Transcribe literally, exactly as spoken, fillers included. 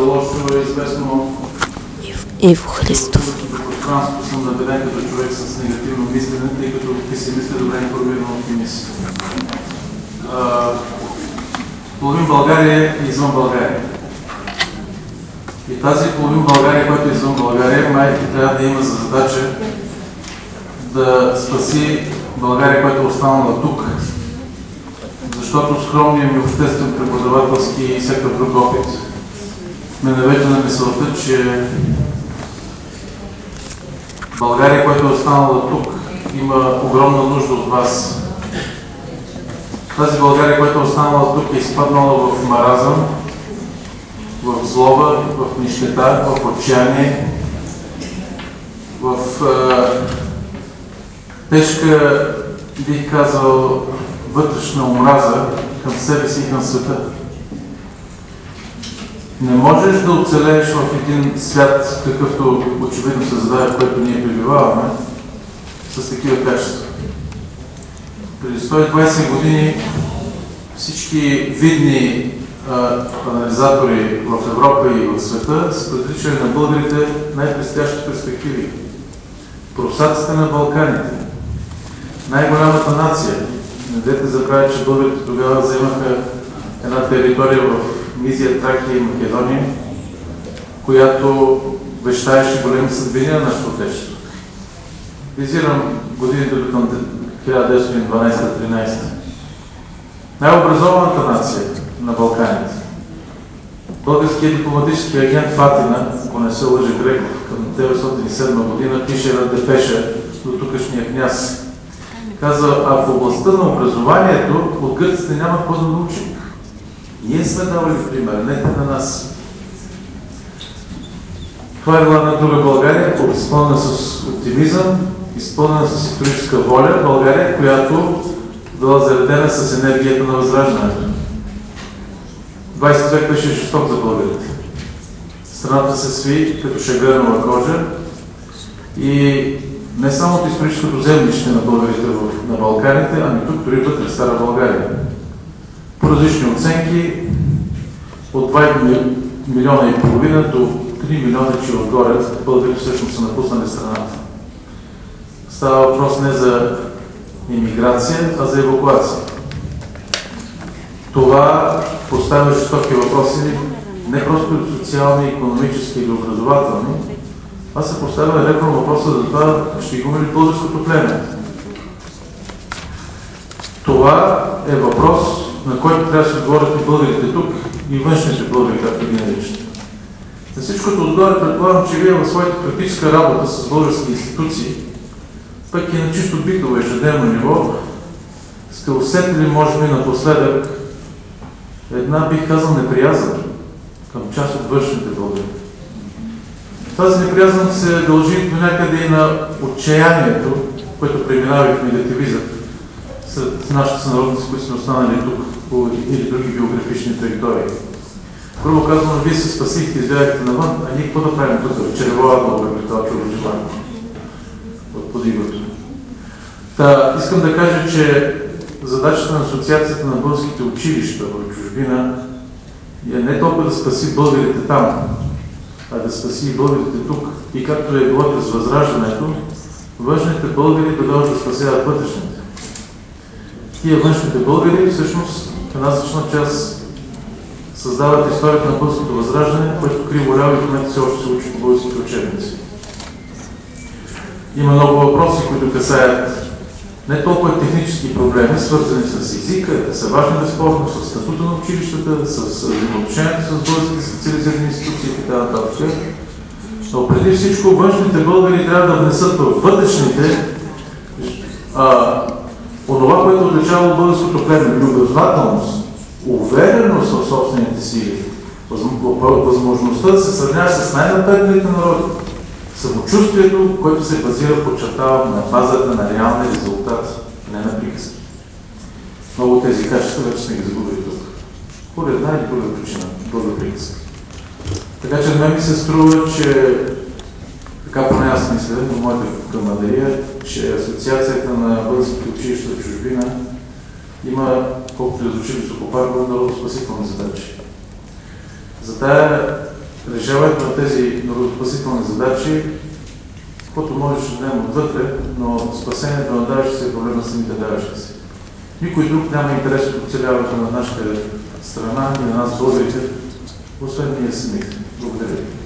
Лошо е известно Иво Христов. Пространството съм набеден като човек с негативно мислене, тъй като ти си мисля добре информиран оптимист. Половин България е извън България. И тази половин България, която е извън България, май трябва да има за задача да спаси България, която е останала тук. Защото скромният ми обществен, преподавателски и всякакъв друг опит ме навежда на мисълта, че България, която е останала тук, има огромна нужда от вас. Тази България, която е останала тук, е изпаднала в маразъм, в злоба, в нищета, в отчаяние, в е, тежка, бих казал, вътрешна омраза към себе си и към света. Не можеш да оцелееш в един свят, какъвто очевидно се задава, в който ние пребиваваме, с такива качества. Преди сто и двайсет години всички видни а, анализатори в Европа и в света са предричали на българите най-блестящи перспективи. Просаците на Балканите, най-голямата нация. Не дайте забравя, че българите тогава вземаха една територия в Мизия, Тракия и Македония, която вещаеше големи съдбини на нашето отечество. Визирам годините до към хиляда деветстотин и дванадесета до тринадесета. Най-образованата нация на Балканите. Българският дипломатически агент Фатина, ако не се лъже Греков, към деветстотин и седма година пише една депеша до тукашния княз. Казва, а в областта на образованието от гърците няма какво да научим. Ние сме давали пример, не на нас. Това е била една друга България, изпълнена с оптимизъм, изпълнена с историческа воля, България, която била заредена с енергията на възраждането. двайсети век беше жесток за българите. Страната се сви като шагърнала кожа и не само от историческото землище на българите на Балканите, ами тук дори вътре в Стара България. По различни оценки, от два милиона и половина до три милиона, че отгоре българите всъщност са напуснали страната. Става въпрос не за имиграция, а за евакуация. Това поставя жестоки въпроси, не просто социални, икономически или образователни, а се поставя репро въпроса за това, ще имаме ли българското племе. Това е въпрос, на който трябва да се отговорят и българите тук, и външните българи, както ги наричат. На всичкото отгоре предполагам, че вие в своята практическа работа с български институции, пък и на чисто битово ежедневно ниво, сте усетили, може би напоследък, една, бих казал, неприязън към част от външните българи. Тази неприязън се дължи до някъде и на отчаянието, което преминава и в негативизъм сред нашите сънародници, които сме останали тук по или други биографични траектории. Грубо казвам, вие се спасихте, избягахте навън, а ние какво да правим тук? Червола много при това чудо желание от подигото. Та, искам да кажа, че задачата на Асоциацията на българските училища в чужбина е не толкова да спаси българите там, а да спаси и българите тук. И както е било през Възраждането, външните българи да дойдат да спасяват вътрешните. Тия външните българи всъщност една значна част създават историята на българското възраждане, което криво ляво и в момента все още се учи по българските учебници. Има много въпроси, които касаят не толкова технически проблеми, свързани с езика, те са важни безспорно, с статута на училищата, с взаимоотношението с българските специализирани институции и така нататък. Но преди всичко външните българи трябва да внесат в вътрешните а, онова, което отличава българското племе, любознателност, увереност в собствените сили, възможността да се сравнява с най-напредните народи, самочувствието, което се базира, подчертавам, на базата на реални резултати, не на приказки. Много тези качества вече сме ги загубили тук. По една или друга причина, друга приказка. Така че на мен ми се струва, че така поне аз мисля, в моята камадария, че Асоциацията на българските училища в чужбина има, колкото да звучи високопарно, много спасителни задачи. За тая решаването на тези народопасителни задачи, каквото може ще дадем отвътре, но спасението на даващи се е проблем на самите даващи се. Никой друг няма интерес от оцеляването на нашата страна и на нас българите, освен ние самите. Благодаря ви.